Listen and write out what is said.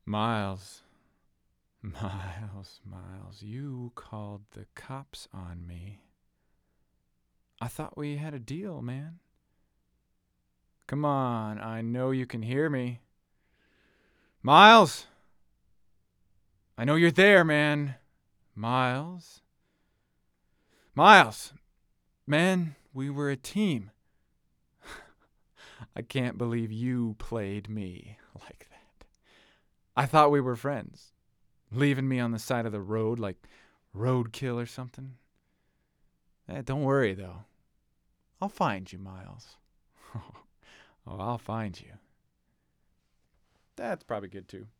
Miles, Miles, you called the cops on me. I thought we had a deal, man. Come on, I know you can hear me. Miles! I know you're there, man. Miles? Miles! Man, we were a team. I can't believe you played me like that. I thought we were friends. Leaving me on the side of the road like roadkill or something. Don't worry, though. I'll find you, Miles. Oh, I'll find you. That's probably good, too.